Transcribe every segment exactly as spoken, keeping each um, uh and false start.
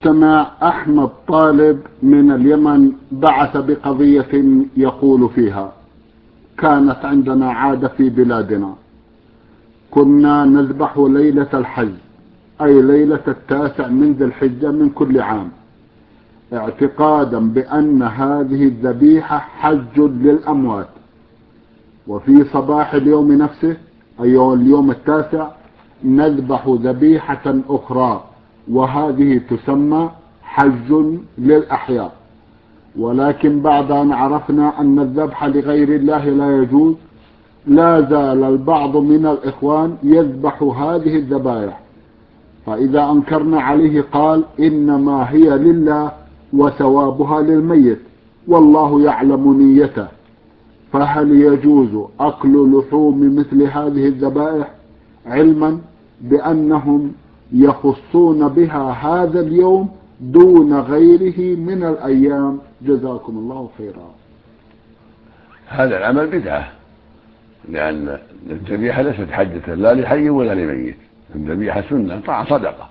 سمع أحمد طالب من اليمن بعث بقضية يقول فيها: كانت عندنا عادة في بلادنا، كنا نذبح ليلة الحج، أي ليلة التاسع من ذي الحجة من كل عام، اعتقادا بأن هذه الذبيحة حج للأموات. وفي صباح اليوم نفسه أي اليوم التاسع نذبح ذبيحة أخرى، وهذه تسمى حج للأحياء. ولكن بعد أن عرفنا أن الذبح لغير الله لا يجوز، لا زال البعض من الإخوان يذبح هذه الذبائح، فإذا أنكرنا عليه قال: إنما هي لله وثوابها للميت والله يعلم نيته. فهل يجوز أكل لحوم مثل هذه الذبائح علما بأنهم يخصون بها هذا اليوم دون غيره من الأيام؟ جزاكم الله خيرا. هذا العمل بدعة، لأن الذبيحة ليست حجة لا لحي ولا لميت. الذبيحة سنة طاعة صدقة،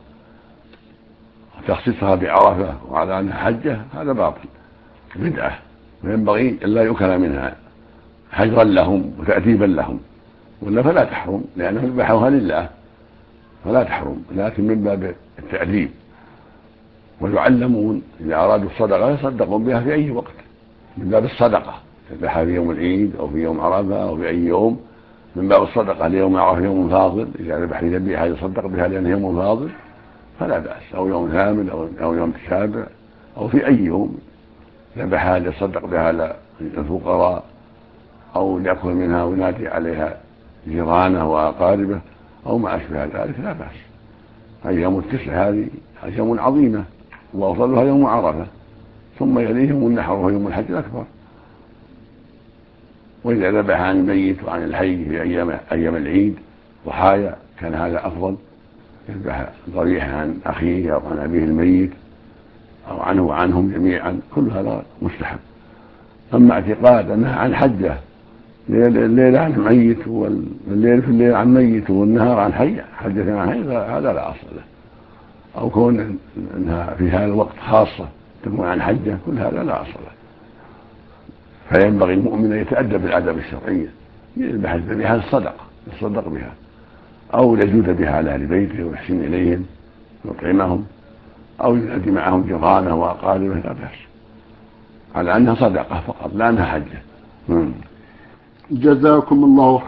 تخصيصها بعرفة وعلى أنها حجة هذا باطل بدعة، وينبغي أن لا يؤكل منها حجرا لهم وتأديبا لهم، ولا فلا تحرم لأنهم ذبحوها لله فلا تحرم، لكن من باب التأديب. ويعلمون إذا أرادوا الصدقة يصدقون بها في أي وقت من باب الصدقة، تذبحها في يوم العيد أو في يوم عرفة أو في أي يوم من باب الصدقة. ليوم عرفة يوم فاضل، إذا ذبح ذبيحة يصدق بها لأنه يوم فاضل فلا بأس، أو يوم ثامن أو يوم تسابع أو في أي يوم ذبحها يصدق بها للفقراء أو يأكل منها وينادي عليها جيرانه وأقاربه أو ما أشبه ذلك لا بأس. أيام التسع هذه أيام عظيمة، وأفضلها يوم عرفة، ثم يليه يوم النحر وهو يوم الحج الأكبر. وإذا ذبح عن الميت وعن الحي في أيام أيام العيد ضحايا كان هذا أفضل، يذبح ضريحة عن أخيه أو عن أبيه الميت أو عنه وعنهم جميعا، كل هذا مستحب. أما اعتقاد أنها عن حجة، الليل عن ميت والليل في الليل عن ميت والنهار عن حي، حجة عن حي، هذا لا أصل له. أو كون أنها في هذا الوقت خاصة تكون عن حجة، كل هذا لا أصل له. فينبغي المؤمن أن يتأدب بالآداب الشرعية، يذبح الذبيحة الصدقة يتصدق بها، أو يجود بها على أهل بيته ويحسن إليهم ويطعمهم، أو ينادي معهم جيرانه وأقاربه لا بأس، على أنها صدقة فقط لا أنها حجة. جزاكم الله